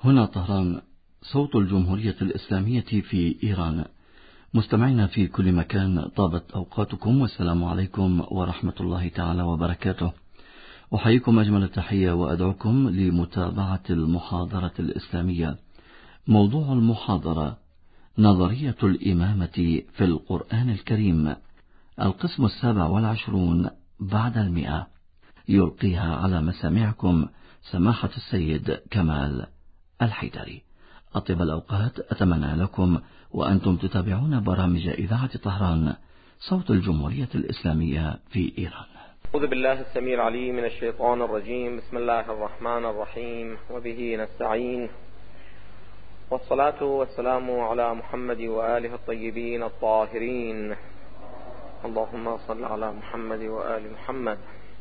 هنا طهران، صوت الجمهورية الإسلامية في إيران. مستمعينا في كل مكان، طابت أوقاتكم والسلام عليكم ورحمة الله تعالى وبركاته. أحييكم أجمل التحية وأدعوكم لمتابعة المحاضرة الإسلامية. موضوع المحاضرة: نظرية الإمامة في القرآن الكريم، القسم 27 بعد 100. يلقيها على مسامعكم سماحة السيد كمال الحيدري. أطيب الأوقات أتمنى لكم وأنتم تتابعون برامج إذاعة طهران، صوت الجمهورية الإسلامية في إيران. أعوذ بالله السميع العليم من الشيطان الرجيم. بسم الله الرحمن الرحيم، وبه نستعين، والصلاة والسلام على محمد وآله الطيبين الطاهرين. اللهم صل على محمد وآل محمد.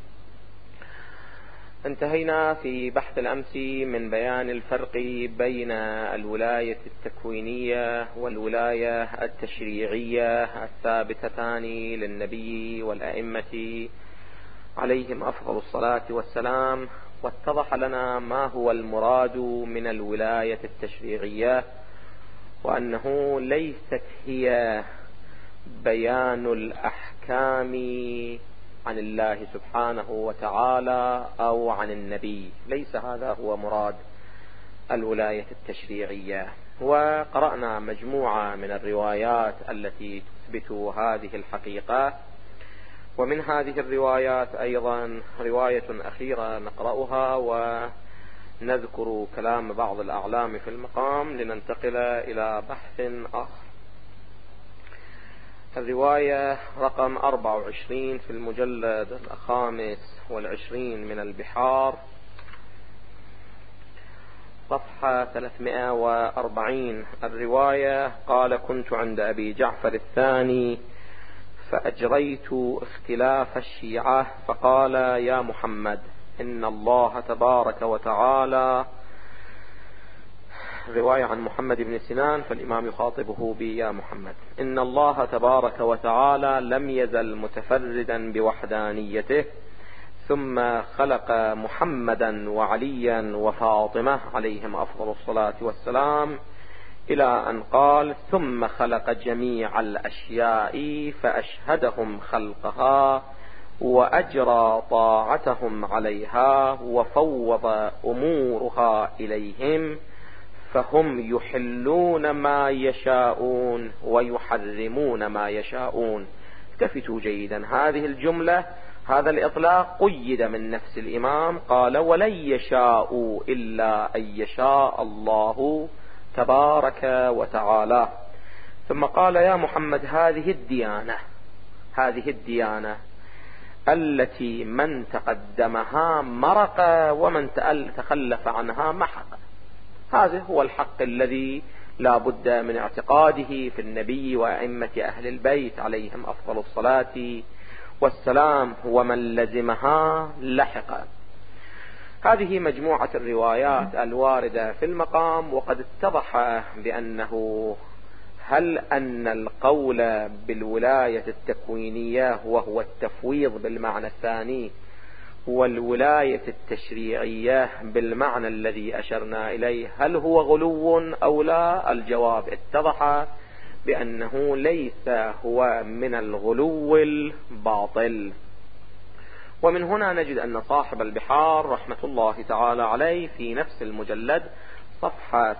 انتهينا في بحث الأمس من بيان الفرق بين الولاية التكوينية والولاية التشريعية الثابتتان للنبي والأئمة عليهم أفضل الصلاة والسلام، واتضح لنا ما هو المراد من الولاية التشريعية، وأنه ليست هي بيان الأحكام عن الله سبحانه وتعالى أو عن النبي، ليس هذا هو مراد الولاية التشريعية. وقرأنا مجموعة من الروايات التي تثبت هذه الحقيقة، ومن هذه الروايات أيضا رواية أخيرة نقرأها ونذكر كلام بعض الأعلام في المقام لننتقل إلى بحث آخر. الرواية رقم 24 في المجلد 25 من البحار، صفحة 340. الرواية: قال: كنت عند أبي جعفر الثاني فأجريت اختلاف الشيعة، فقال: يا محمد، إن الله تبارك وتعالى. رواية عن محمد بن سنان، فالإمام يخاطبه بيا محمد: إن الله تبارك وتعالى لم يزل متفردا بوحدانيته، ثم خلق محمدا وعليا وفاطمة عليهم أفضل الصلاة والسلام، إلى أن قال: ثم خلق جميع الأشياء فأشهدهم خلقها وأجرى طاعتهم عليها وفوض أمورها إليهم، فهم يحلون ما يشاءون ويحرمون ما يشاءون. التفتوا جيدا، هذه الجملة، هذا الإطلاق قيد من نفس الإمام، قال: ولن يشاءوا إلا أن يشاء الله تبارك وتعالى. ثم قال: يا محمد، هذه الديانة التي من تقدمها مرق ومن تخلف عنها محق. هذا هو الحق الذي لا بد من اعتقاده في النبي وأئمة أهل البيت عليهم أفضل الصلاة والسلام، ومن لزمها لحق. هذه مجموعة الروايات الواردة في المقام، وقد اتضح بأنه هل أن القول بالولاية التكوينية وهو التفويض بالمعنى الثاني، والولاية التشريعية بالمعنى الذي أشرنا إليه، هل هو غلو أو لا؟ الجواب اتضح بأنه ليس هو من الغلو الباطل. ومن هنا نجد أن صاحب البحار رحمة الله تعالى عليه في نفس المجلد صفحة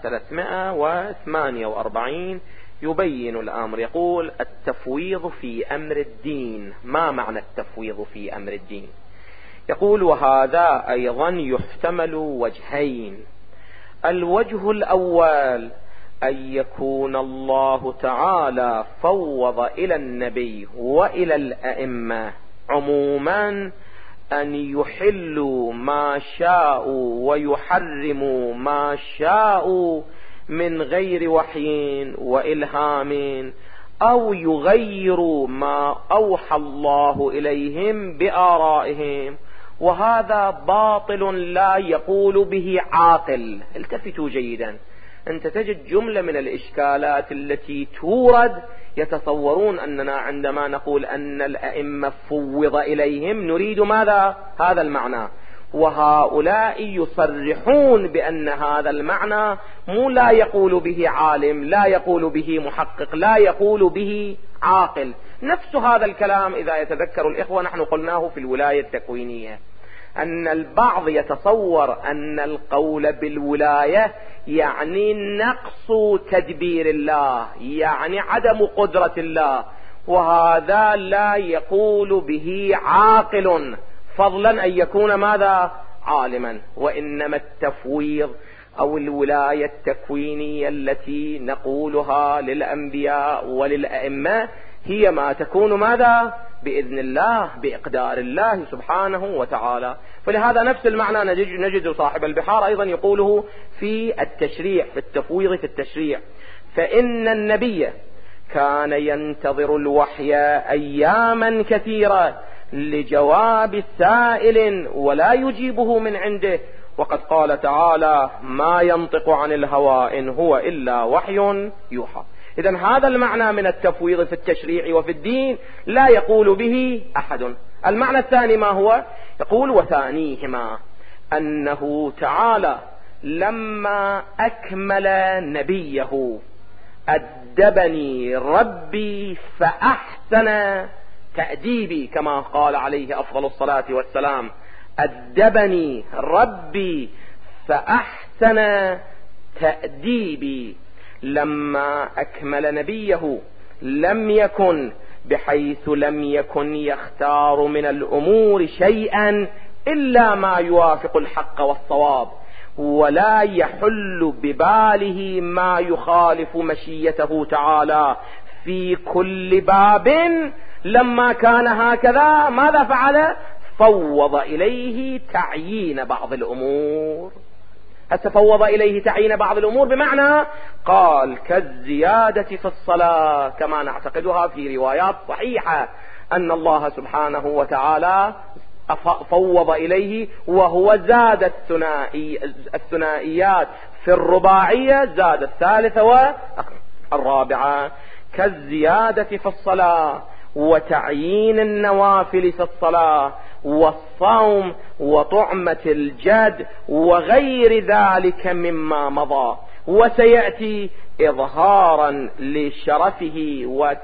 348 يبين الأمر، يقول: التفويض في أمر الدين. ما معنى التفويض في أمر الدين؟ يقول: وهذا أيضا يحتمل وجهين. الوجه الأول أن يكون الله تعالى فوض إلى النبي وإلى الأئمة عموما أن يحلوا ما شاءوا ويحرموا ما شاءوا من غير وحي وإلهام، أو يغيروا ما أوحى الله إليهم بآرائهم، وهذا باطل لا يقول به عاقل. التفتوا جيدا، أنت تجد جملة من الإشكالات التي تورد يتصورون أننا عندما نقول أن الأئمة فوض إليهم نريد ماذا؟ هذا المعنى. وهؤلاء يصرحون بأن هذا المعنى لا يقول به عالم، لا يقول به محقق، لا يقول به عاقل. نفس هذا الكلام إذا يتذكر الإخوة نحن قلناه في الولاية التكوينية، أن البعض يتصور أن القول بالولاية يعني نقص تدبير الله، يعني عدم قدرة الله، وهذا لا يقول به عاقل، فضلا أن يكون ماذا؟ عالما. وإنما التفويض أو الولاية التكوينية التي نقولها للأنبياء وللأئمة هي ما تكون ماذا؟ بإذن الله، بإقدار الله سبحانه وتعالى. فلهذا نفس المعنى نجد صاحب البحار أيضا يقوله في التشريع، في التفويض في التشريع: فإن النبي كان ينتظر الوحي أياما كثيرة لجواب السائل ولا يجيبه من عنده، وقد قال تعالى: ما ينطق عن الهوى إن هو إلا وحي يوحى. إذن هذا المعنى من التفويض في التشريع وفي الدين لا يقول به أحد. المعنى الثاني ما هو؟ يقول: وثانيهما أنه تعالى لما أكمل نبيه أدبني ربي فأحسن تأديبي، كما قال عليه أفضل الصلاة والسلام: أدبني ربي فأحسن تأديبي. لما أكمل نبيه لم يكن بحيث لم يكن يختار من الأمور شيئا إلا ما يوافق الحق والصواب، ولا يحل بباله ما يخالف مشيته تعالى في كل باب. لما كان هكذا ماذا فعل؟ فوض إليه تعيين بعض الأمور. فوض إليه تعيين بعض الأمور بمعنى قال كالزيادة في الصلاة، كما نعتقدها في روايات صحيحة أن الله سبحانه وتعالى فوض إليه، وهو زاد الثنائيات في الرباعية، زاد الثالثة والرابعة، كالزيادة في الصلاة وتعيين النوافل في الصلاة والصوم وطعمة الجد وغير ذلك مما مضى، وسيأتي إظهارا لشرفه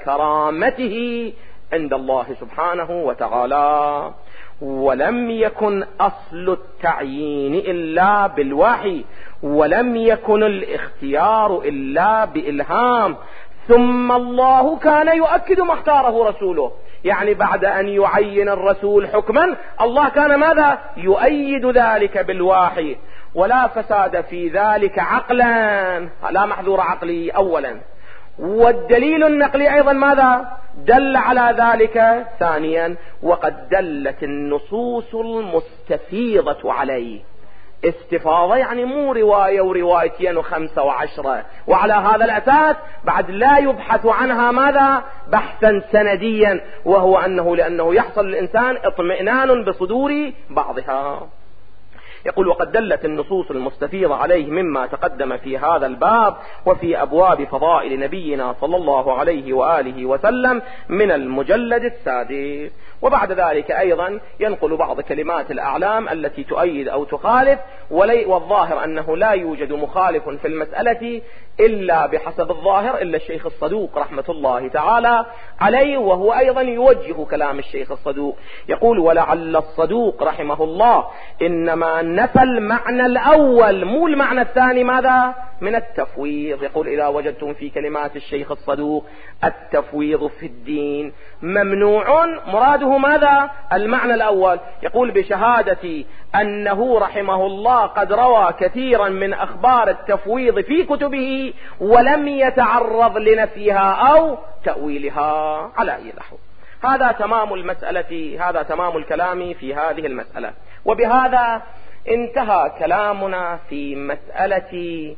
وكرامته عند الله سبحانه وتعالى. ولم يكن أصل التعيين إلا بالوحي، ولم يكن الاختيار إلا بإلهام، ثم الله كان يؤكد ما اختاره رسوله. يعني بعد أن يعين الرسول حكما الله كان ماذا؟ يؤيد ذلك بالوحي، ولا فساد في ذلك عقلا، لا محذور عقلي أولا، والدليل النقلي أيضا ماذا؟ دل على ذلك ثانيا، وقد دلت النصوص المستفيضة عليه. استفاضة يعني مو رواية وروايتين وخمسة وعشرة، وعلى هذا الأساس بعد لا يبحث عنها ماذا؟ بحثا سنديا، وهو أنه لأنه يحصل للإنسان اطمئنان بصدور بعضها. يقول: وقد دلت النصوص المستفيضة عليه مما تقدم في هذا الباب وفي أبواب فضائل نبينا صلى الله عليه وآله وسلم من المجلد السادس. وبعد ذلك أيضا ينقل بعض كلمات الأعلام التي تؤيد أو تخالف، والظاهر أنه لا يوجد مخالف في المسألة إلا بحسب الظاهر إلا الشيخ الصدوق رحمة الله تعالى عليه، وهو أيضا يوجه كلام الشيخ الصدوق. يقول: ولعل الصدوق رحمه الله إنما نفى المعنى الأول مو المعنى الثاني ماذا؟ من التفويض. يقول: إذا وجدتم في كلمات الشيخ الصدوق التفويض في الدين ممنوع، مراده ماذا؟ المعنى الأول. يقول: بشهادة أنه رحمه الله قد روى كثيرا من أخبار التفويض في كتبه ولم يتعرض لنفيها أو تأويلها على أي نحو. هذا تمام المسألة، هذا تمام الكلام في هذه المسألة. وبهذا انتهى كلامنا في مسألة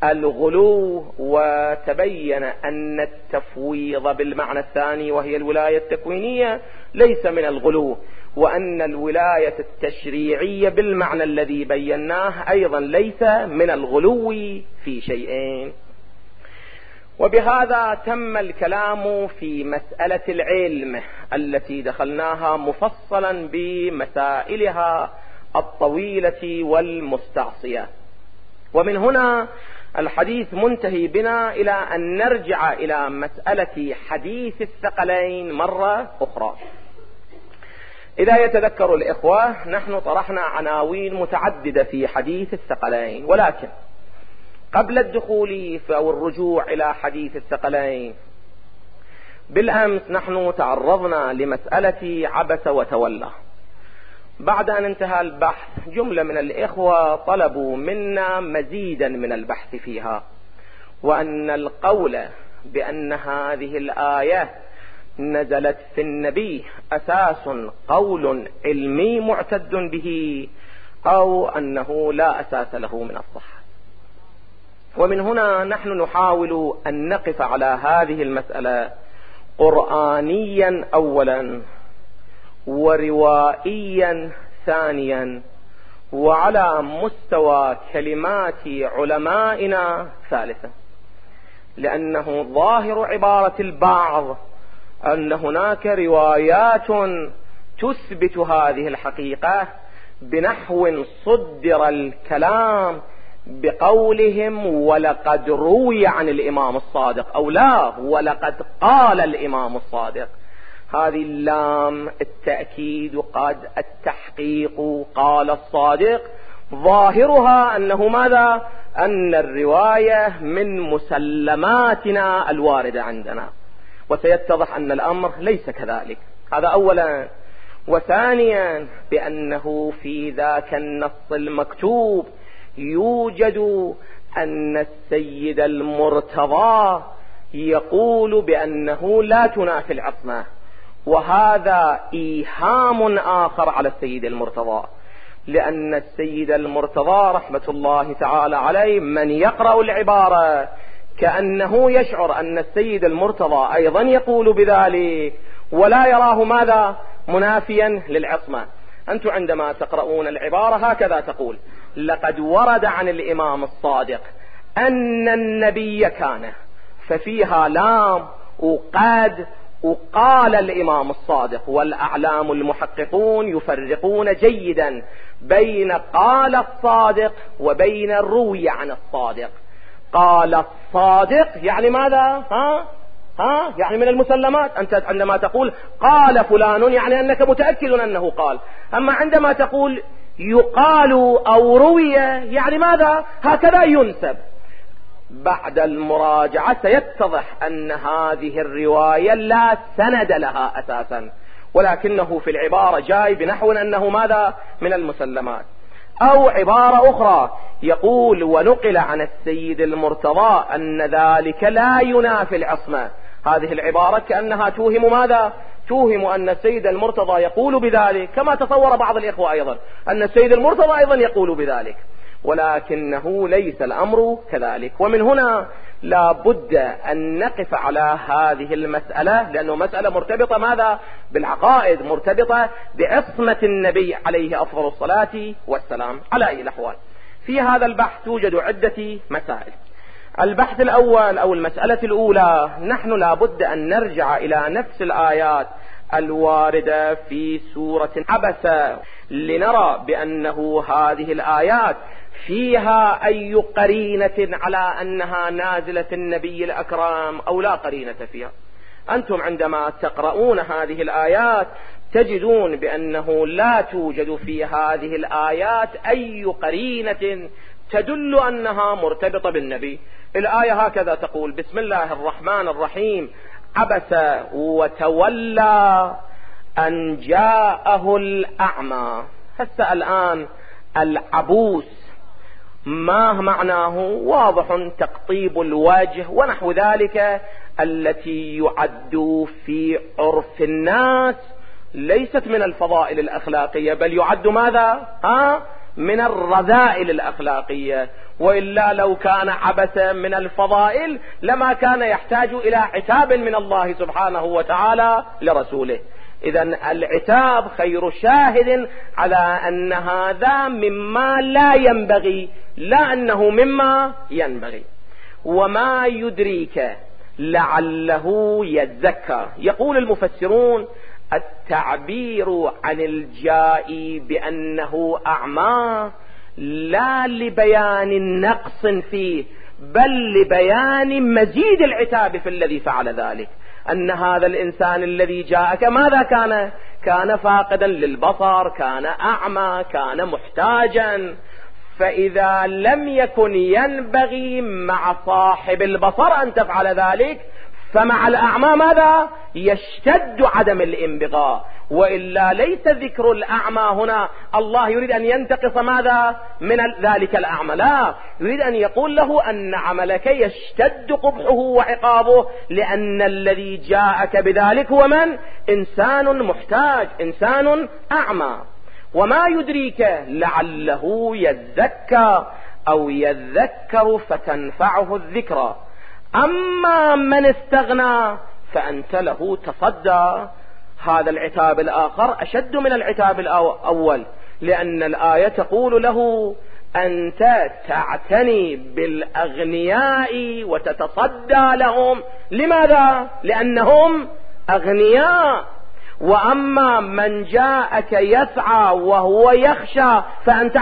الغلو، وتبين أن التفويض بالمعنى الثاني وهي الولاية التكوينية ليس من الغلو، وأن الولاية التشريعية بالمعنى الذي بيناه أيضا ليس من الغلو في شيئين. وبهذا تم الكلام في مسألة العلم التي دخلناها مفصلا بمسائلها الطويلة والمستعصية. ومن هنا الحديث منتهي بنا إلى أن نرجع إلى مسألة حديث الثقلين مرة أخرى. إذا يتذكر الإخوة نحن طرحنا عناوين متعددة في حديث الثقلين، ولكن قبل الدخول أو الرجوع إلى حديث الثقلين بالأمس نحن تعرضنا لمسألة عبس وتولى. بعد أن انتهى البحث جملة من الإخوة طلبوا منا مزيدا من البحث فيها، وأن القول بأن هذه الآية نزلت في النبي أساس قول علمي معتد به أو أنه لا أساس له من الصحة. ومن هنا نحن نحاول أن نقف على هذه المسألة قرآنيا أولا، وروائيا ثانيا، وعلى مستوى كلمات علمائنا ثالثا، لأنه ظاهر عبارة البعض أن هناك روايات تثبت هذه الحقيقة بنحو صدر الكلام بقولهم ولقد روي عن الإمام الصادق، أو لا ولقد قال الإمام الصادق. هذه اللام التأكيد قد التحقيق قال الصادق ظاهرها أنه ماذا؟ أن الرواية من مسلماتنا الواردة عندنا، وسيتضح أن الأمر ليس كذلك. هذا أولا. وثانيا بأنه في ذاك النص المكتوب يوجد أن السيد المرتضى يقول بأنه لا تنافي العصمة، وهذا إيهام آخر على السيد المرتضى، لأن السيد المرتضى رحمة الله تعالى عليه من يقرأ العبارة كأنه يشعر أن السيد المرتضى أيضا يقول بذلك ولا يراه ماذا؟ منافيا للعصمة. أنتم عندما تقرؤون العبارة هكذا تقول: لقد ورد عن الإمام الصادق أن النبي كان، ففيها لام وقد وقال الإمام الصادق، والأعلام المحققون يفرقون جيدا بين قال الصادق وبين الروي عن الصادق. قال الصادق يعني ماذا؟ يعني من المسلمات. أنت عندما تقول قال فلان يعني أنك متأكد أنه قال، أما عندما تقول يقال أو روي يعني ماذا؟ هكذا ينسب. بعد المراجعة سيتضح أن هذه الرواية لا سند لها أساسا، ولكنه في العبارة جاي بنحو أنه ماذا؟ من المسلمات. أو عبارة أخرى يقول: ونقل عن السيد المرتضى أن ذلك لا ينافي العصمة. هذه العبارة كأنها توهم ماذا؟ توهم أن السيد المرتضى يقول بذلك، كما تصور بعض الإخوة أيضا أن السيد المرتضى أيضا يقول بذلك، ولكنه ليس الأمر كذلك. ومن هنا لا بد أن نقف على هذه المسألة، لأنه مسألة مرتبطة ماذا؟ بالعقائد، مرتبطة بعصمة النبي عليه أفضل الصلاة والسلام. على أي الأحوال في هذا البحث توجد عدة مسائل. البحث الأول أو المسألة الأولى، نحن لا بد أن نرجع إلى نفس الآيات الواردة في سورة عبس لنرى بأنه هذه الآيات فيها أي قرينة على أنها نازلة النبي الأكرم أو لا قرينة فيها. أنتم عندما تقرؤون هذه الآيات تجدون بأنه لا توجد في هذه الآيات أي قرينة تدل أنها مرتبطة بالنبي. الآية هكذا تقول: بسم الله الرحمن الرحيم، عبس وتولى أن جاءه الأعمى. هسه الآن العبوس ما معناه؟ واضح، تقطيب الوجه ونحو ذلك، التي يعد في عرف الناس ليست من الفضائل الأخلاقية، بل يعد ماذا؟ من الرذائل الأخلاقية. وإلا لو كان عبث من الفضائل لما كان يحتاج إلى عتاب من الله سبحانه وتعالى لرسوله. إذن العتاب خير شاهد على أن هذا مما لا ينبغي، لا أنه مما ينبغي. وما يدريك لعله يذكر. يقول المفسرون: التعبير عن الجائي بأنه أعمى لا لبيان نقص فيه، بل لبيان مزيد العتاب في الذي فعل ذلك. أن هذا الإنسان الذي جاءك ماذا كان فاقدا للبصر، كان أعمى، كان محتاجا. فإذا لم يكن ينبغي مع صاحب البصر أن تفعل ذلك، فمع الأعمى ماذا؟ يشتد عدم الانبغاء. وإلا ليس ذكر الأعمى هنا الله يريد أن ينتقص ماذا من ذلك الأعمى، لا، يريد أن يقول له أن عملك يشتد قبحه وعقابه، لأن الذي جاءك بذلك هو من؟ إنسان محتاج، إنسان أعمى. وما يدريك لعله يذكر أو يذكر فتنفعه الذكرى. أما من استغنى فأنت له تصدى. هذا العتاب الآخر أشد من العتاب الأول، لأن الآية تقول له أنت تعتني بالأغنياء وتتصدى لهم. لماذا؟ لأنهم أغنياء. وأما من جاءك يسعى وهو يخشى فأنت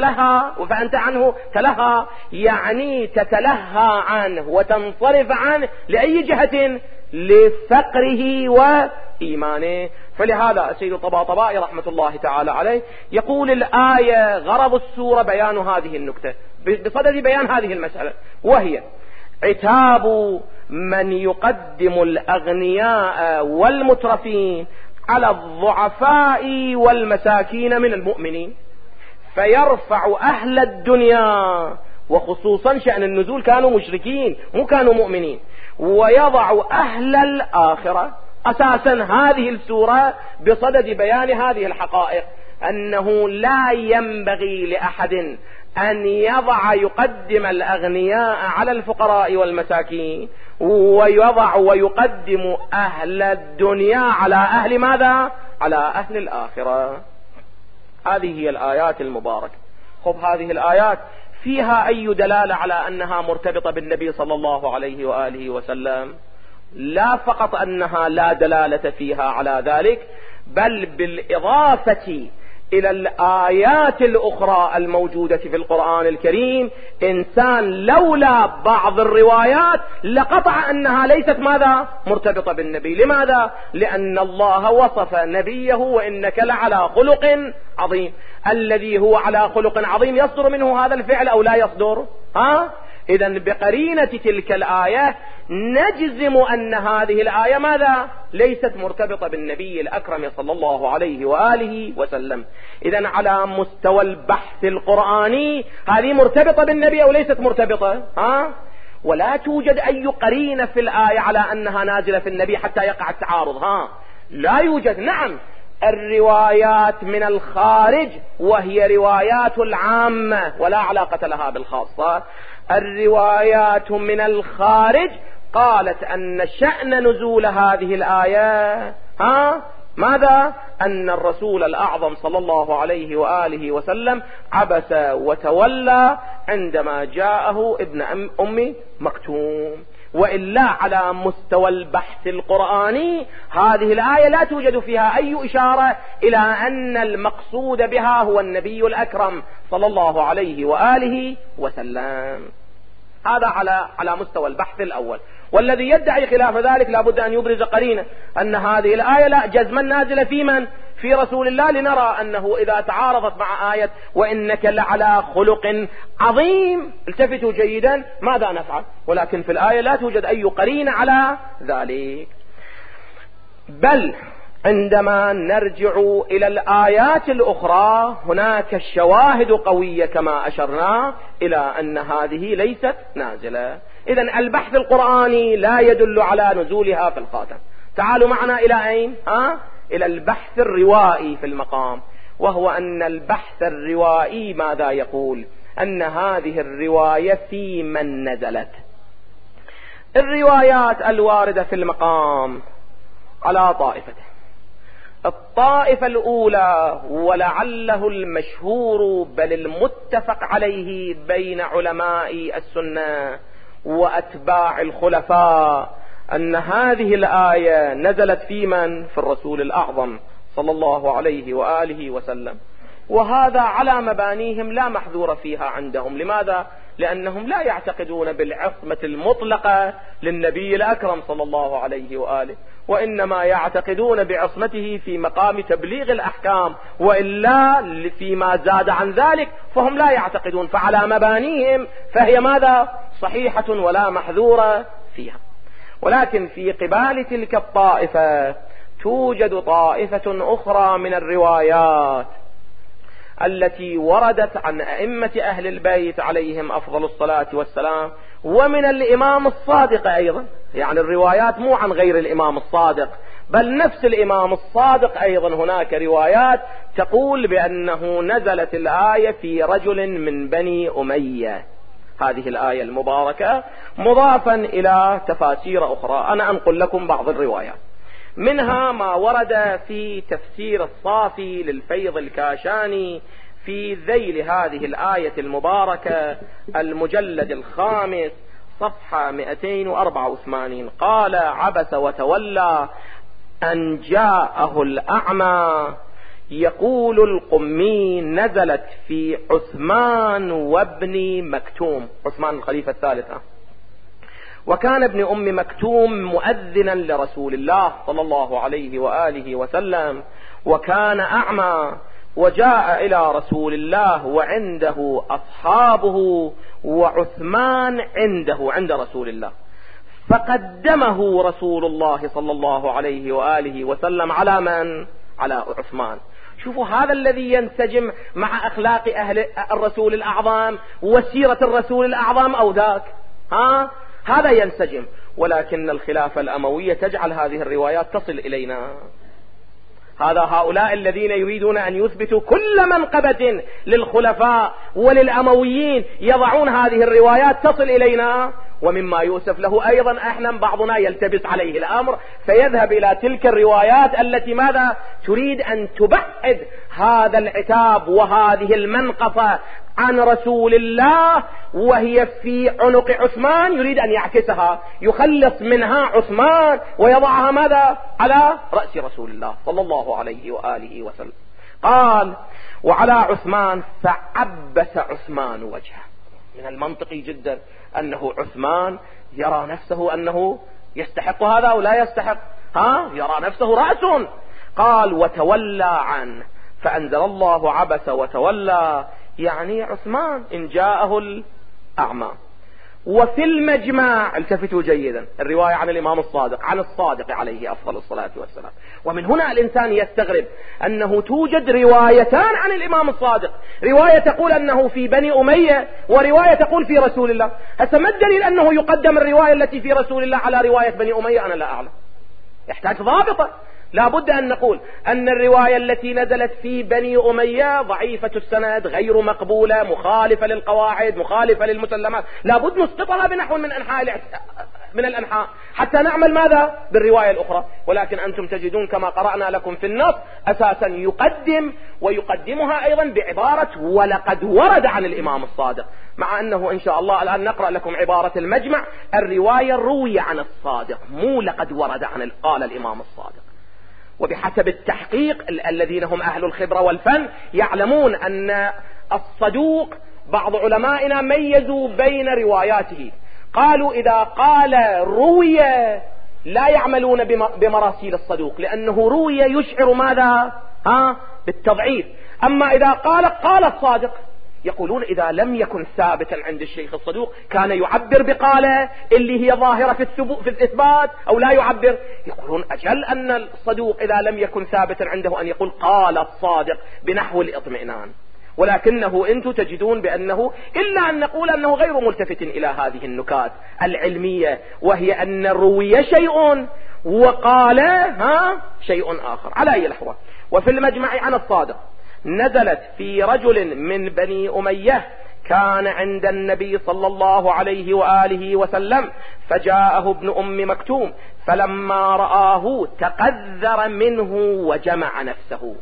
عنه تلهى، يعني تتلهى عنه وتنصرف عنه لأي جهة؟ لفقره وإيمانه. فلهذا السيد الطباطبائي رحمة الله تعالى عليه يقول الآية غرض السورة بيان هذه النكتة بصدد بيان هذه المسألة، وهي عتاب من يقدم الأغنياء والمترفين على الضعفاء والمساكين من المؤمنين، فيرفع أهل الدنيا، وخصوصا شأن النزول كانوا مشركين مو كانوا مؤمنين، ويضع أهل الآخرة. أساسا هذه السورة بصدد بيان هذه الحقائق، أنه لا ينبغي لأحد أن يقدم الأغنياء على الفقراء والمساكين، ويقدم أهل الدنيا على أهل ماذا؟ على أهل الآخرة. هذه هي الآيات المباركة. خب هذه الآيات فيها أي دلالة على أنها مرتبطة بالنبي صلى الله عليه وآله وسلم؟ لا فقط أنها لا دلالة فيها على ذلك، بل بالإضافة إلى الآيات الأخرى الموجودة في القرآن الكريم، إنسان لولا بعض الروايات لقطع أنها ليست ماذا؟ مرتبطة بالنبي. لماذا؟ لأن الله وصف نبيه وإنك لعلى خلق عظيم. الذي هو على خلق عظيم يصدر منه هذا الفعل أو لا يصدر؟ إذن بقرينة تلك الآية نجزم أن هذه الآية ماذا؟ ليست مرتبطة بالنبي الأكرم صلى الله عليه وآله وسلم. إذن على مستوى البحث القرآني هذه مرتبطة بالنبي أو ليست مرتبطة؟ ولا توجد أي قرينة في الآية على أنها نازلة في النبي حتى يقع التعارض. لا يوجد. نعم، الروايات من الخارج وهي روايات العامة ولا علاقة لها بالخاصة. الروايات من الخارج قالت أن شأن نزول هذه الآية ماذا؟ أن الرسول الأعظم صلى الله عليه وآله وسلم عبس وتولى عندما جاءه ابن أم مكتوم. وإلا على مستوى البحث القرآني هذه الآية لا توجد فيها أي إشارة إلى أن المقصود بها هو النبي الأكرم صلى الله عليه وآله وسلم. هذا على مستوى البحث الأول. والذي يدعي خلاف ذلك لابد أن يبرز قرينة أن هذه الآية لا جزما نازلة في من؟ في رسول الله، لنرى أنه إذا تعارضت مع آية وإنك لعلى خلق عظيم التفتوا جيدا ماذا نفعل؟ ولكن في الآية لا توجد أي قرينة على ذلك. بل عندما نرجع إلى الآيات الأخرى هناك الشواهد قوية كما أشرنا إلى أن هذه ليست نازلة. إذن البحث القرآني لا يدل على نزولها في الخاتم. تعالوا معنا إلى أين؟ إلى البحث الروائي في المقام، وهو أن البحث الروائي ماذا يقول؟ أن هذه الرواية في من نزلت. الروايات الواردة في المقام على طائفته. الطائفة الأولى ولعله المشهور بل المتفق عليه بين علماء السنة وأتباع الخلفاء أن هذه الآية نزلت في من؟ في الرسول الأعظم صلى الله عليه وآله وسلم، وهذا على مبانيهم لا محذور فيها عندهم. لماذا؟ لأنهم لا يعتقدون بالعصمة المطلقة للنبي الأكرم صلى الله عليه وآله، وإنما يعتقدون بعصمته في مقام تبليغ الأحكام، وإلا فيما زاد عن ذلك فهم لا يعتقدون. فعلى مبانيهم فهي ماذا؟ صحيحة ولا محذورة فيها. ولكن في قبال تلك الطائفة توجد طائفة أخرى من الروايات التي وردت عن أئمة أهل البيت عليهم أفضل الصلاة والسلام، ومن الإمام الصادق أيضا. يعني الروايات مو عن غير الإمام الصادق، بل نفس الإمام الصادق أيضا هناك روايات تقول بأنه نزلت الآية في رجل من بني أمية، هذه الآية المباركة، مضافا إلى تفاسير أخرى. أنا أنقل لكم بعض الروايات، منها ما ورد في تفسير الصافي للفيض الكاشاني في ذيل هذه الآية المباركة، المجلد الخامس صفحة 284. قال: عبس وتولى أن جاءه الأعمى. يقول القمي: نزلت في عثمان وابن مكتوم، عثمان الخليفة الثالث، وكان ابن أم مكتوم مؤذنا لرسول الله صلى الله عليه وآله وسلم، وكان أعمى، وجاء إلى رسول الله وعنده أصحابه، وعثمان عنده عند رسول الله، فقدمه رسول الله صلى الله عليه وآله وسلم على من؟ على عثمان. شوفوا هذا الذي ينسجم مع أخلاق أهل الرسول الأعظم وسيرة الرسول الأعظم، أو ذاك هذا ينسجم. ولكن الخلافة الأموية تجعل هذه الروايات تصل إلينا. هذا هؤلاء الذين يريدون أن يثبتوا كل منقبة للخلفاء وللأمويين يضعون هذه الروايات تصل إلينا. ومما يؤسف له أيضا احنا بعضنا يلتبس عليه الأمر فيذهب إلى تلك الروايات التي ماذا؟ تريد أن تبعد هذا العتاب وهذه المنقصة عن رسول الله، وهي في عنق عثمان، يريد أن يعكسها، يخلص منها عثمان ويضعها ماذا؟ على رأس رسول الله صلى الله عليه وآله وسلم. قال: وعلى عثمان، فعبس عثمان وجهه. من المنطقي جدا أنه عثمان يرى نفسه أنه يستحق هذا أو لا يستحق، يرى نفسه رأس. قال: وتولى عنه، فأنزل الله: عبس وتولى، يعني عثمان إن جاءه الأعمى. وفي المجمع، التفتوا جيدا، الرواية عن الإمام الصادق، عن الصادق عليه أفضل الصلاة والسلام. ومن هنا الإنسان يستغرب أنه توجد روايتان عن الإمام الصادق، رواية تقول أنه في بني أمية، ورواية تقول في رسول الله. هسه ما الدليل أنه يقدم الرواية التي في رسول الله على رواية بني أمية؟ أنا لا أعلم، يحتاج ضابطة. لا بد أن نقول أن الرواية التي نزلت في بني أمية ضعيفة السند، غير مقبولة، مخالفة للقواعد، مخالفة للمسلمات، لا بد نسقطها بنحو من الأنحاء حتى نعمل ماذا؟ بالرواية الأخرى. ولكن أنتم تجدون كما قرأنا لكم في النص أساسا يقدم، ويقدمها أيضا بعبارة ولقد ورد عن الإمام الصادق، مع أنه إن شاء الله الآن نقرأ لكم عبارة المجمع، الرواية روية عن الصادق، مو لقد ورد عن قال الإمام الصادق. وبحسب التحقيق الذين هم أهل الخبرة والفن يعلمون أن الصدوق، بعض علمائنا ميزوا بين رواياته، قالوا إذا قال روية لا يعملون بمراسيل الصدوق، لأنه روية يشعر ماذا؟ بالتضعيف. أما إذا قال الصادق، يقولون إذا لم يكن ثابتا عند الشيخ الصدوق كان يعبر بقاله اللي هي ظاهرة في الإثبات، أو لا يعبر. يقولون أجل أن الصدوق إذا لم يكن ثابتا عنده أن يقول قال الصادق بنحو الإطمئنان. ولكنه أنتم تجدون بأنه إلا أن نقول أنه غير ملتفت إلى هذه النكات العلمية، وهي أن الروية شيء وقال شيء آخر. على أي لحظة. وفي المجمع عن الصادق، نزلت في رجل من بني أمية كان عند النبي صلى الله عليه وآله وسلم، فجاءه ابن أم مكتوم، فلما رآه تقذر منه وجمع نفسه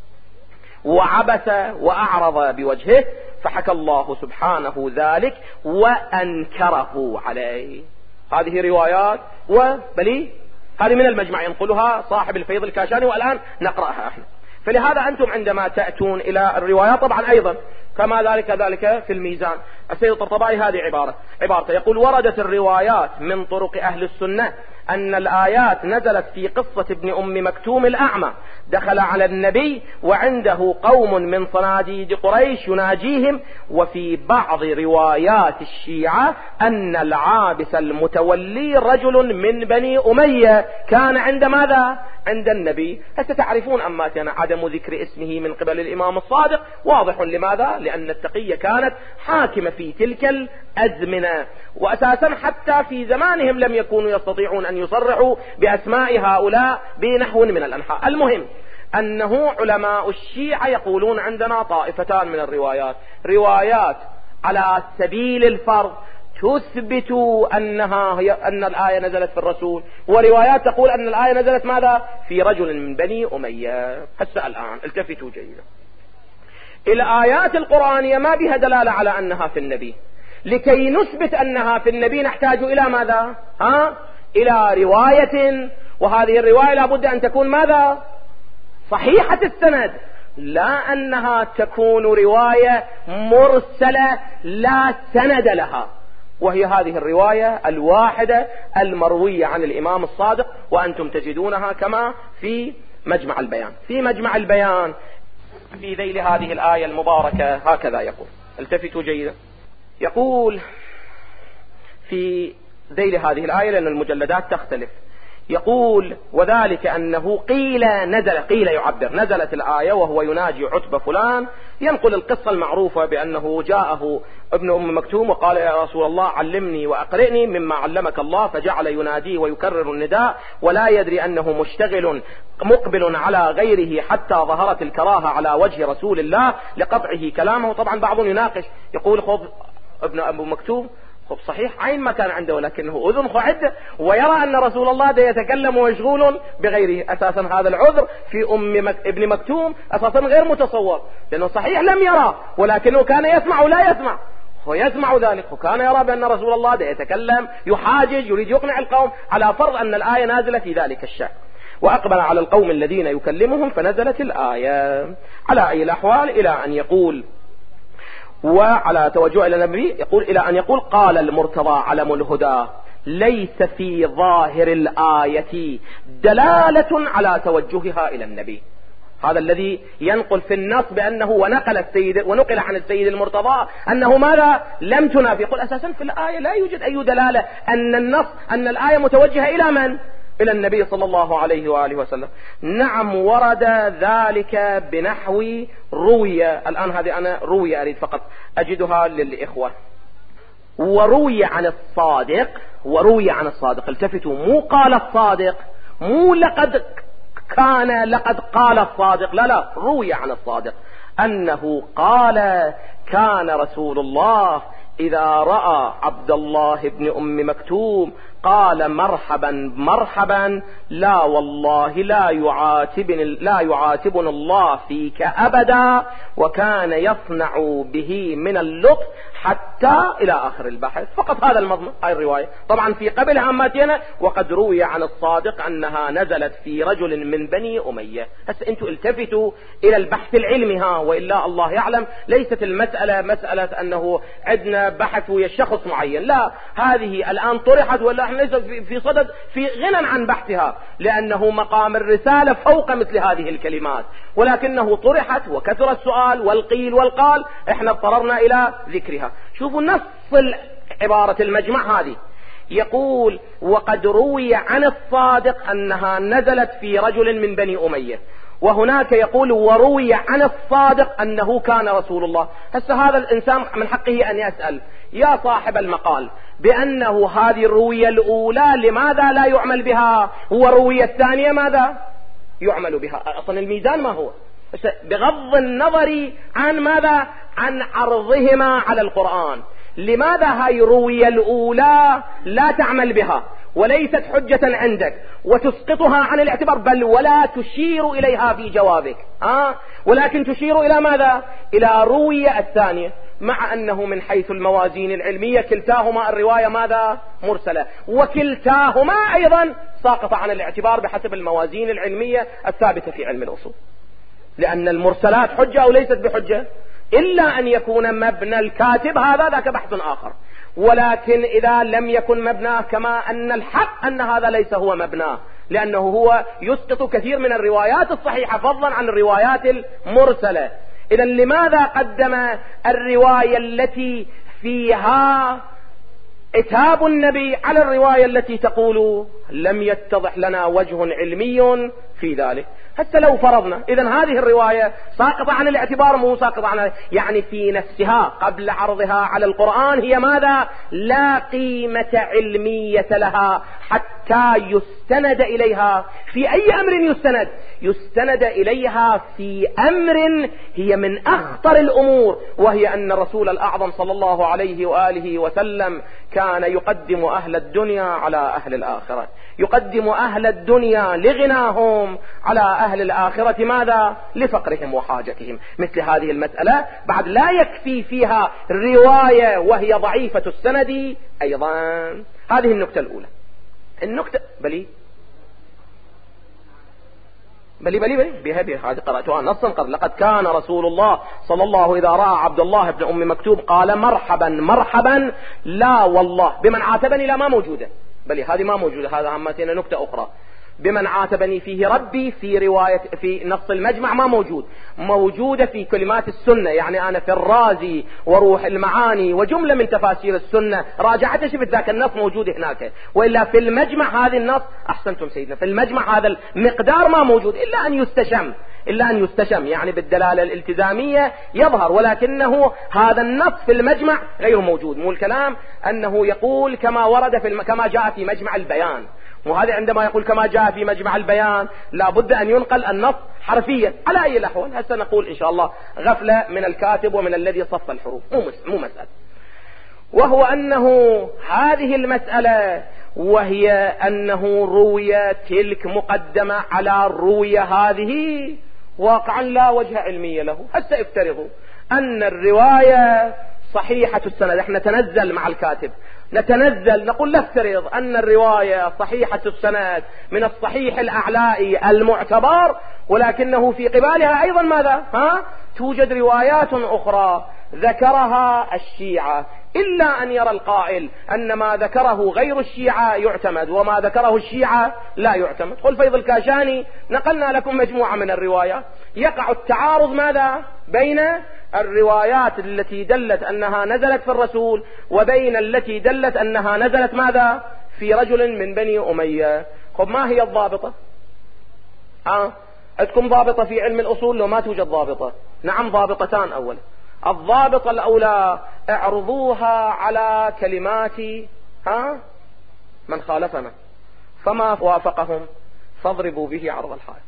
وعبس وأعرض بوجهه، فحكى الله سبحانه ذلك وأنكره عليه. هذه روايات وبلي هذه من المجمع ينقلها صاحب الفيض الكاشاني، والآن نقرأها احنا. فلهذا أنتم عندما تأتون إلى الروايات طبعا أيضا كما ذلك في الميزان، السيد الطبطبائي هذه عبارته يقول: وردت الروايات من طرق أهل السنة أن الآيات نزلت في قصة ابن أم مكتوم الأعمى، دخل على النبي وعنده قوم من صناديد قريش يناجيهم. وفي بعض روايات الشيعة أن العابس المتولي رجل من بني أمية كان عند ماذا؟ عند النبي. ستعرفون أما كان عدم ذكر اسمه من قبل الإمام الصادق واضح. لماذا؟ لأن التقية كانت حاكمة في تلك الأزمنة، وأساسا حتى في زمانهم لم يكونوا يستطيعون أن يصرحوا بأسماء هؤلاء بنحو من الأنحاء. المهم أنه علماء الشيعة يقولون عندنا طائفتان من الروايات: روايات على سبيل الفرض تثبت أن الآية نزلت في الرسول، وروايات تقول أن الآية نزلت ماذا؟ في رجل من بني أمية. هسه الآن التفتوا جيدا، الآيات القرآنية ما بها دلالة على أنها في النبي. لكي نثبت أنها في النبي نحتاج إلى ماذا؟ إلى رواية، وهذه الرواية لابد أن تكون ماذا؟ صحيحة السند، لا أنها تكون رواية مرسلة لا سند لها، وهي هذه الرواية الواحدة المروية عن الإمام الصادق، وأنتم تجدونها كما في مجمع البيان. في مجمع البيان في ذيل هذه الآية المباركة هكذا يقول، التفتوا جيدا، يقول في ذيل هذه الآية لأن المجلدات تختلف، يقول: وذلك أنه قيل يعبر نزلت الآية وهو يناجي عتبة فلان، ينقل القصة المعروفة بأنه جاءه ابن أم مكتوم وقال: يا رسول الله علمني وأقرئني مما علمك الله، فجعل يناديه ويكرر النداء ولا يدري أنه مشتغل مقبل على غيره حتى ظهرت الكراهة على وجه رسول الله لقطعه كلامه. طبعا بعض يناقش يقول: خذ ابن أبو مكتوم، خب صحيح عين ما كان عنده ولكنه أذن خعد، ويرى أن رسول الله ده يتكلم ومشغول بغيره. أساسا هذا العذر في ابن مكتوم أساسا غير متصور، لأنه صحيح لم يرى ولكنه كان يسمع ولا يسمع، هو يسمع ذلك، وكان يرى بأن رسول الله ده يتكلم يحاجج يريد يقنع القوم، على فرض أن الآية نازلة في ذلك الشأن. وأقبل على القوم الذين يكلمهم فنزلت الآية. على أي الأحوال إلى أن يقول، وعلى توجه إلى النبي يقول إلى أن يقول: قال المرتضى علم الهدى: ليس في ظاهر الآية دلالة على توجهها إلى النبي. هذا الذي ينقل في النص بأنه ونقل عن السيد المرتضى أنه ماذا؟ لم تنافي. يقول أساسا في الآية لا يوجد أي دلالة أن الآية متوجهة إلى من؟ إلى النبي صلى الله عليه وآله وسلم. نعم ورد ذلك بنحو روية. الآن هذه أنا روية أريد فقط أجدها للإخوة. وروي عن الصادق، التفتوا، مو قال الصادق، مو لقد قال الصادق، لا، روي عن الصادق أنه قال: كان رسول الله إذا رأى عبد الله بن أم مكتوم قال: مرحبا مرحبا، لا والله لا يعاتبنا الله فيك أبدا، وكان يصنع به من اللطف حتى إلى آخر البحث. فقط هذا المضمون هاي الرواية. طبعا في قبلها ماتينا وقد روي عن الصادق أنها نزلت في رجل من بني أمية. هسه أنتم التفتوا إلى البحث العلمي وإلا الله يعلم ليست المسألة مسألة أنه عندنا بحث ويا شخص معين، لا، هذه الآن طرحت ولا احنا ليس في صدد في غنى عن بحثها، لأنه مقام الرسالة فوق مثل هذه الكلمات، ولكنه طرحت وكثر السؤال والقيل والقال، احنا اضطررنا إلى ذكرها. شوفوا نص عبارة المجمع هذه، يقول: وقد روي عن الصادق أنها نزلت في رجل من بني أمية، وهناك يقول: وروي عن الصادق أنه كان رسول الله. هسه هذا الإنسان من حقه أن يسأل: يا صاحب المقال، بأنه هذه الروية الأولى لماذا لا يعمل بها، والروية الثانية ماذا يعمل بها؟ أصلا الميزان ما هو؟ بغض النظر عن ماذا؟ عن عرضهما على القرآن، لماذا هاي الروية الأولى لا تعمل بها وليست حجة عندك وتسقطها عن الاعتبار، بل ولا تشير إليها في جوابك، ولكن تشير إلى ماذا؟ إلى روية الثانية. مع أنه من حيث الموازين العلمية كلتاهما الرواية ماذا؟ مرسلة، وكلتاهما أيضا ساقط عن الاعتبار بحسب الموازين العلمية الثابتة في علم الأصول، لأن المرسلات حجة أو ليست بحجة، إلا أن يكون مبنى الكاتب هذا ذاك بحث آخر. ولكن إذا لم يكن مبناه، كما أن الحق أن هذا ليس هو مبناه، لأنه هو يسقط كثير من الروايات الصحيحة فضلا عن الروايات المرسلة. إذا لماذا قدم الرواية التي فيها إتاب النبي على الرواية التي تقول لم يتضح لنا وجه علمي في ذلك؟ حتى لو فرضنا إذن هذه الرواية ساقطة عن الاعتبار، مو ساقطة عن، يعني في نفسها قبل عرضها على القرآن هي ماذا؟ لا قيمة علمية لها حتى يستند إليها. في أي أمر يستند إليها في أمر هي من أخطر الأمور، وهي أن الرسول الأعظم صلى الله عليه وآله وسلم كان يقدم أهل الدنيا على أهل الآخرة، يقدم أهل الدنيا لغناهم على أهل الآخرة ماذا؟ لفقرهم وحاجتهم. مثل هذه المسألة بعد لا يكفي فيها رواية وهي ضعيفة السند أيضا. هذه النكتة الأولى. النكتة بلي بهذه هذه قرأتها نصا قبل. لقد كان رسول الله صلى الله إذا رأى عبد الله بن أم مكتوم قال مرحبا مرحبا لا والله بمن عاتبني، لا ما موجودة، بل هذه ما موجودة. هذا عمتنا نكتة أخرى. بمن عاتبني فيه ربي في رواية في نص المجمع ما موجودة في كلمات السنة. يعني أنا في الرازي وروح المعاني وجملة من تفاسير السنة راجعت شفت ذاك النص موجود هناك، وإلا في المجمع هذا النص أحسنتم سيدنا في المجمع هذا المقدار ما موجود، إلا أن يستشم يعني بالدلالة الالتزامية يظهر، ولكنه هذا النص في المجمع غير موجود. مو الكلام أنه يقول كما ورد كما جاء في مجمع البيان، وهذا عندما يقول كما جاء في مجمع البيان لا بد أن ينقل النص حرفيا. على أي الأحوال هسه نقول إن شاء الله غفلة من الكاتب ومن الذي صف الحروف، مو مسألة. وهو أنه هذه المسألة وهي أنه روية تلك مقدمة على روية هذه واقعا لا وجه علمي له. هسه افترضوا أن الرواية صحيحة السند، احنا نتنزل مع الكاتب نقول نفترض أن الرواية صحيحة السند من الصحيح الأعلائي المعتبر، ولكنه في قبالها أيضا ماذا؟ توجد روايات أخرى ذكرها الشيعة، إلا أن يرى القائل أن ما ذكره غير الشيعة يعتمد وما ذكره الشيعة لا يعتمد. قل فيض الكاشاني نقلنا لكم مجموعة من الروايات يقع التعارض ماذا؟ بين الروايات التي دلت أنها نزلت في الرسول وبين التي دلت أنها نزلت ماذا؟ في رجل من بني أمية. خب ما هي الضابطة؟ عندكم ضابطة في علم الأصول لو ما توجد ضابطة؟ نعم ضابطتان. أولا الضابطة الأولى اعرضوها على كلمات من خالفنا، فما وافقهم فاضربوا به عرض الحائط،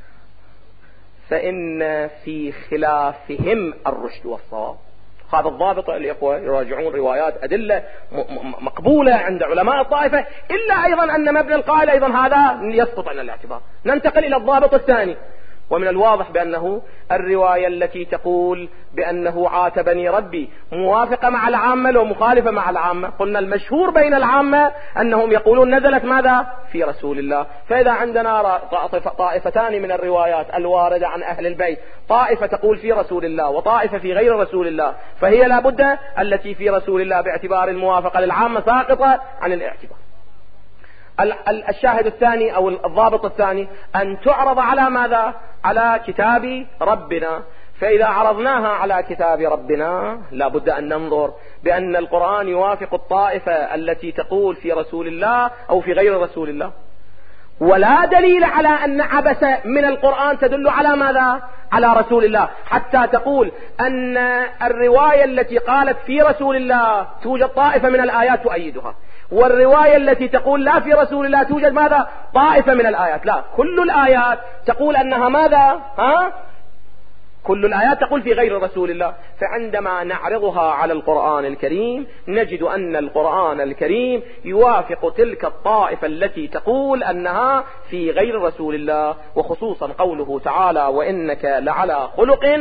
فإن في خلافهم الرشد والصواب. هذا الضابط الإخوة يراجعون روايات أدلة مقبولة عند علماء الطائفة، إلا أيضا أن مبنى القائل أيضا هذا يسقط عن الاعتبار. ننتقل إلى الضابط الثاني. ومن الواضح بأنه الرواية التي تقول بأنه عاتبني ربي موافقة مع العامة ومخالفة مع العامة. قلنا المشهور بين العامة أنهم يقولون نزلت ماذا؟ في رسول الله. فإذا عندنا طائفتان من الروايات الواردة عن أهل البيت، طائفة تقول في رسول الله وطائفة في غير رسول الله، فهي لابد التي في رسول الله باعتبار الموافقة للعامة ساقطة عن الاعتبار. الشاهد الثاني أو الضابط الثاني أن تعرض على ماذا؟ على كتاب ربنا. فإذا عرضناها على كتاب ربنا لابد أن ننظر بأن القرآن يوافق الطائفة التي تقول في رسول الله أو في غير رسول الله، ولا دليل على أن عبس من القرآن تدل على ماذا؟ على رسول الله، حتى تقول أن الرواية التي قالت في رسول الله توجد طائفة من الآيات تؤيدها، والرواية التي تقول لا في رسول الله توجد ماذا؟ طائفة من الآيات. لا، كل الآيات تقول أنها ماذا؟ كل الآيات تقول في غير رسول الله. فعندما نعرضها على القرآن الكريم نجد أن القرآن الكريم يوافق تلك الطائفة التي تقول أنها في غير رسول الله، وخصوصا قوله تعالى وإنك لعلى خلق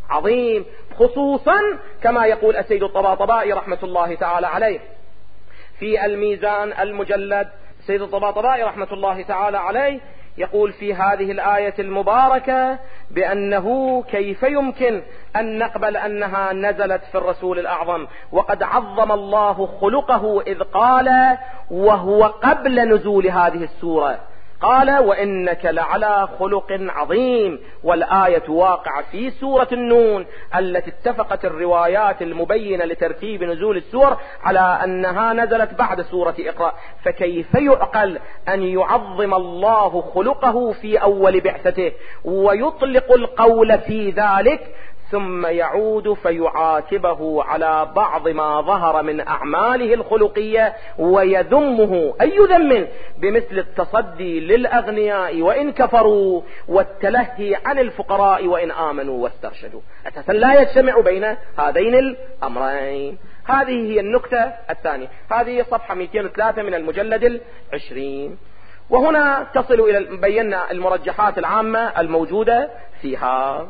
عظيم، خصوصا كما يقول السيد الطباطبائي رحمة الله تعالى عليه في الميزان المجلد. السيد الطباطبائي رحمة الله تعالى عليه يقول في هذه الآية المباركة بأنه كيف يمكن أن نقبل أنها نزلت في الرسول الأعظم وقد عظم الله خلقه إذ قال وهو قبل نزول هذه السورة، قال وإنك لعلى خلق عظيم، والآية واقعة في سورة النون التي اتفقت الروايات المبينة لترتيب نزول السور على أنها نزلت بعد سورة اقرأ، فكيف يعقل أن يعظم الله خلقه في أول بعثته ويطلق القول في ذلك ثم يعود فيعاتبه على بعض ما ظهر من أعماله الخلقية ويذمه أي ذم بمثل التصدي للأغنياء وإن كفروا والتلهي عن الفقراء وإن آمنوا واسترشدوا. أساسا لا يجتمع بين هذين الأمرين. هذه هي النكتة الثانية، هذه صفحة 203 من المجلد 20. وهنا تصل إلى بينا المرجحات العامة الموجودة فيها.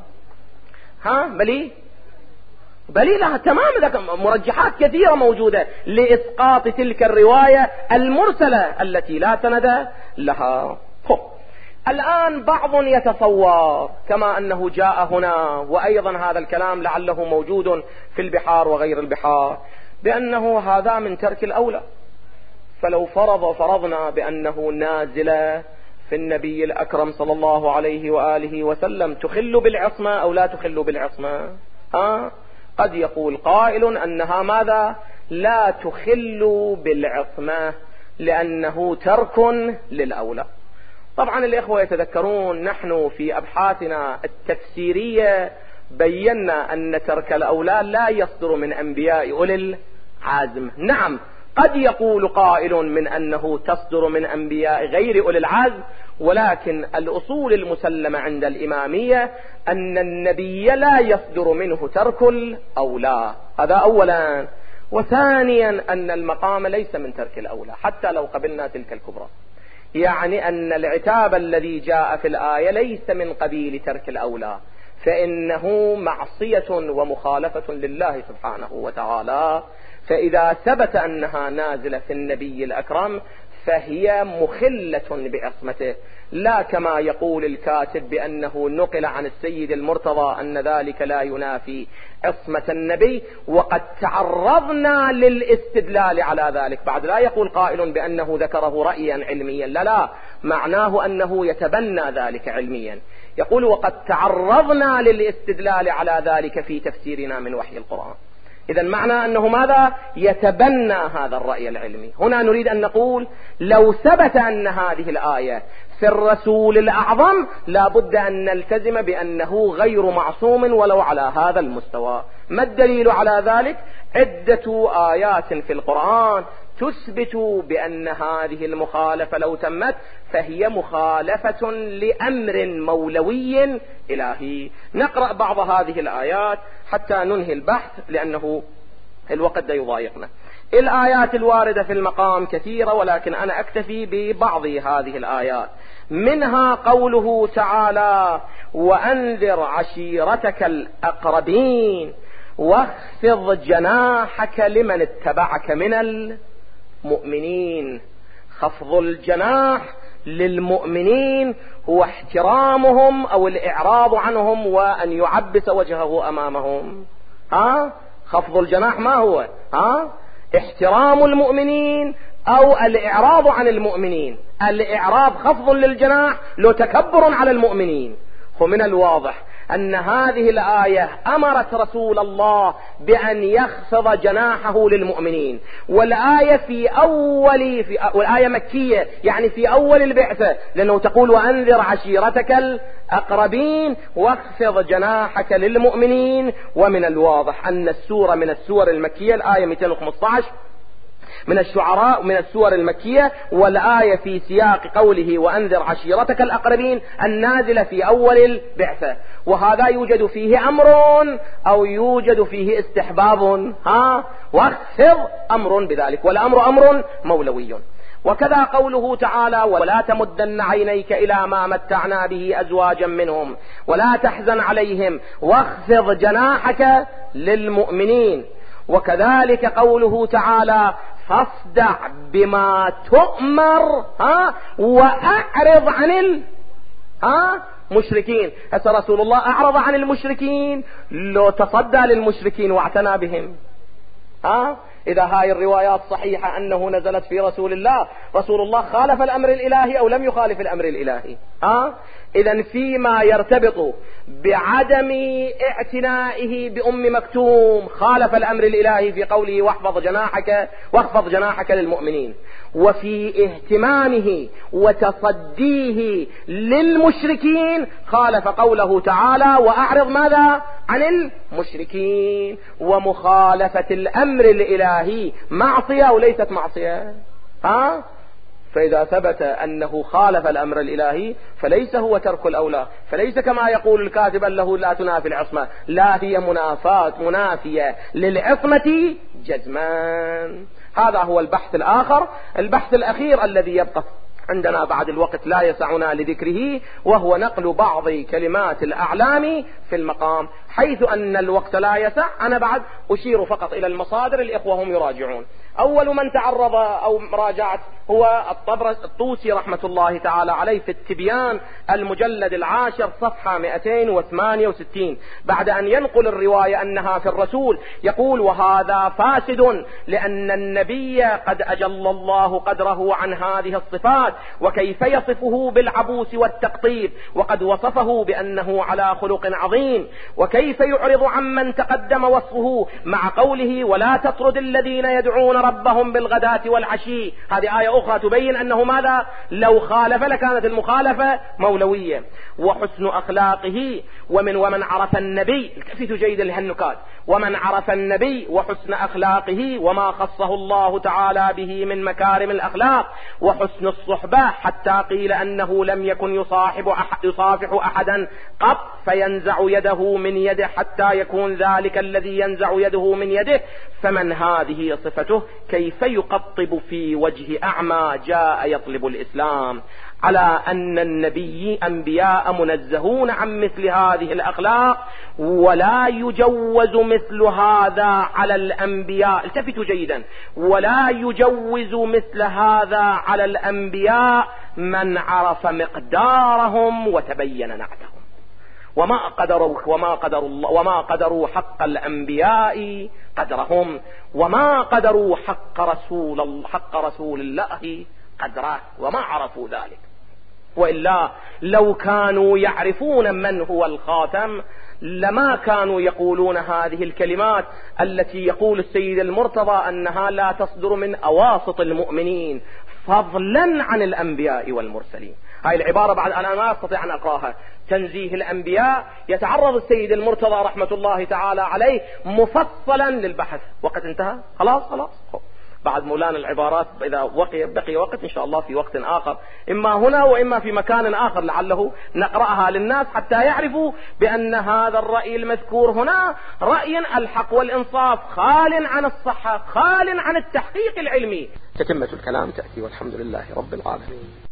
بلي لها تمام مرجحات كثيرة موجودة لإسقاط تلك الرواية المرسلة التي لا سند لها. الآن بعض يتصور كما أنه جاء هنا، وأيضا هذا الكلام لعله موجود في البحار وغير البحار، بأنه هذا من ترك الأولى. فلو فرضنا بأنه نازلة في النبي الأكرم صلى الله عليه وآله وسلم تخل بالعصمة أو لا تخل بالعصمة؟ قد يقول قائل أنها ماذا؟ لا تخل بالعصمة لأنه ترك للأولى. طبعا الإخوة يتذكرون نحن في أبحاثنا التفسيرية بينا أن ترك الأولى لا يصدر من أنبياء أولي العزم. نعم قد يقول قائل من أنه تصدر من أنبياء غير أولي العزم، ولكن الأصول المسلمة عند الإمامية أن النبي لا يصدر منه ترك الأولى، هذا أولا. وثانيا أن المقام ليس من ترك الأولى حتى لو قبلنا تلك الكبرى، يعني أن العتاب الذي جاء في الآية ليس من قبيل ترك الأولى، فإنه معصية ومخالفة لله سبحانه وتعالى. فإذا ثبت أنها نازلة في النبي الأكرم فهي مخلة بعصمته، لا كما يقول الكاتب بأنه نقل عن السيد المرتضى أن ذلك لا ينافي عصمة النبي، وقد تعرضنا للاستدلال على ذلك. بعد لا يقول قائل بأنه ذكره رأيا علميا، لا معناه أنه يتبنى ذلك علميا. يقول وقد تعرضنا للاستدلال على ذلك في تفسيرنا من وحي القرآن. إذا معنى أنه ماذا؟ يتبنى هذا الرأي العلمي. هنا نريد أن نقول لو ثبت أن هذه الآية في الرسول الأعظم لا بد أن نلتزم بأنه غير معصوم ولو على هذا المستوى. ما الدليل على ذلك؟ عدة آيات في القرآن تثبت بأن هذه المخالفة لو تمت فهي مخالفة لأمر مولوي إلهي. نقرأ بعض هذه الآيات حتى ننهي البحث لأنه الوقت لا يضايقنا. الآيات الواردة في المقام كثيرة، ولكن أنا أكتفي ببعض هذه الآيات. منها قوله تعالى وأنذر عشيرتك الأقربين واخفض جناحك لمن اتبعك من المؤمنين. خفض الجناح للمؤمنين هو احترامهم أو الإعراض عنهم وأن يعبس وجهه أمامهم. خفض الجناح ما هو؟ احترام المؤمنين أو الإعراض عن المؤمنين. الإعراض خفض للجناح لو تكبر على المؤمنين. ومن الواضح أن هذه الآية أمرت رسول الله بأن يخفض جناحه للمؤمنين، والآية والآية مكية يعني في أول البعثة، لأنه تقول وأنذر عشيرتك الأقربين واخفض جناحك للمؤمنين. ومن الواضح أن السورة من السور المكية، الآية 215 من الشعراء من السور المكية، والآية في سياق قوله وأنذر عشيرتك الأقربين النازلة في أول البعثة. وهذا يوجد فيه أمر أو يوجد فيه استحباب، واخفض أمر بذلك، والأمر أمر مولوي. وكذا قوله تعالى: ولا تمدن عينيك إلى ما متعنا به أزواجا منهم ولا تحزن عليهم واخفض جناحك للمؤمنين. وكذلك قوله تعالى: فاصدع بما تؤمر وأعرض عن مشركين. هسه رسول الله أعرض عن المشركين لو تصدى للمشركين واعتنى بهم. إذا هاي الروايات صحيحة أنه نزلت في رسول الله، رسول الله خالف الأمر الإلهي أو لم يخالف الأمر الإلهي؟ إذن فيما يرتبط بعدم اعتنائه بأم مكتوم خالف الأمر الإلهي في قوله: واخفض جناحك للمؤمنين. وفي اهتمامه وتصديه للمشركين خالف قوله تعالى: وأعرض ماذا؟ عن المشركين. ومخالفة الأمر الإلهي معصية وليست معصية. فإذا ثبت أنه خالف الأمر الإلهي فليس هو ترك الأولى، فليس كما يقول الكاتب له لا تنافي العصمة، لا، هي منافية للعصمة جزمان. هذا هو البحث الآخر. البحث الأخير الذي يبقى عندنا بعد الوقت لا يسعنا لذكره، وهو نقل بعض كلمات الأعلام في المقام، حيث أن الوقت لا يسع. أنا بعد أشير فقط إلى المصادر، الإخوة هم يراجعون. أول من تعرض أو راجعت هو الطوسي رحمة الله تعالى عليه في التبيان المجلد 10 صفحة 268، بعد أن ينقل الرواية أنها في الرسول، يقول: وهذا فاسد لأن النبي قد أجل الله قدره عن هذه الصفات، وكيف يصفه بالعبوس والتقطيب وقد وصفه بأنه على خلق عظيم، وكيف يعرض عمن تقدم وصفه مع قوله: ولا تطرد الذين يدعون ربهم بالغداة والعشي. هذه آية أخرى تبين أنه ماذا؟ لو خالف لكانت المخالفة مولوية. وحسن أخلاقه ومن عرف النبي، الكفيت جيدا لهالنكات، ومن عرف النبي وحسن أخلاقه وما خصه الله تعالى به من مكارم الأخلاق وحسن الصحبة، حتى قيل أنه لم يكن يصافح أحدا قط فينزع يده من يده حتى يكون ذلك الذي ينزع يده من يده، فمن هذه صفته كيف يقطب في وجه أعمى جاء يطلب الإسلام، على أن النبي أنبياء منزهون عن مثل هذه الأخلاق، ولا يجوز مثل هذا على الأنبياء. التفتوا جيدا: ولا يجوز مثل هذا على الأنبياء من عرف مقدارهم وتبين نعتهم. وما قدروا حق الأنبياء قدرهم، وما قدروا حق رسول الله قدره، وما عرفوا ذلك. وإلا لو كانوا يعرفون من هو الخاتم لما كانوا يقولون هذه الكلمات التي يقول السيد المرتضى أنها لا تصدر من أواسط المؤمنين فضلا عن الأنبياء والمرسلين. هاي العبارة بعد أنا ما أستطيع أن أقراها. تنزيه الأنبياء يتعرض السيد المرتضى رحمة الله تعالى عليه مفصلا للبحث. وقت انتهى؟ خلاص. بعد مولانا العبارات إذا بقي وقت إن شاء الله في وقت آخر، إما هنا وإما في مكان آخر لعله نقرأها للناس حتى يعرفوا بأن هذا الرأي المذكور هنا رأي الحق والإنصاف، خال عن الصحة، خال عن التحقيق العلمي. تتمة الكلام تأتي، والحمد لله رب العالمين.